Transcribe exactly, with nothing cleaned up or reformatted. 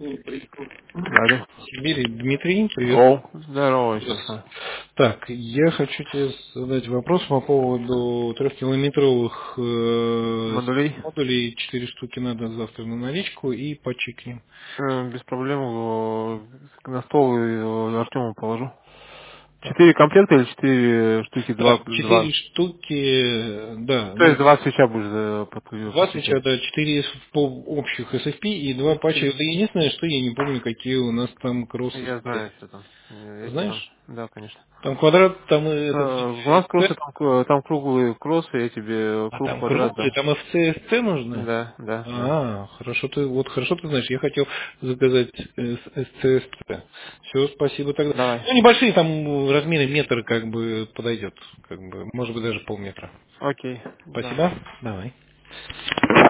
Алло. Сибири. Дмитрий, привет. О, здорово, Здравствуйте. Александр. Так, я хочу тебе задать вопрос по поводу трехкилометровых э, Модулей? модулей. Четыре штуки надо завтра на наличку и пачек к ним. Э, Без проблем э, на стол и Артему положу. Так, Четыре комплекта или четыре штуки, два так, плюс четыре два? штуки, э, да, То есть ну, два свеча будешь э, подключ- два свеча, подключать. да, четыре по- общих эс эф пи и два патча. Мгм. Это единственное, что я не помню, какие у нас там кроссы Я стоят. знаю, что там. Я я тебе дам. Знаешь? Да, конечно. Там квадрат, там и Э, этот У нас эс кроссы, там, к- там круглые кроссы, я тебе А круг там квадрат круглые, дам. там эф си эс си нужны? Да, да, да. А, хорошо ты, вот хорошо ты знаешь, я хотел заказать эс си эс си. Все, спасибо тогда. Давай. Ну, небольшие там размеры метр как бы подойдет, как бы, может быть даже полметра. Окей, Спасибо. давай. Давай.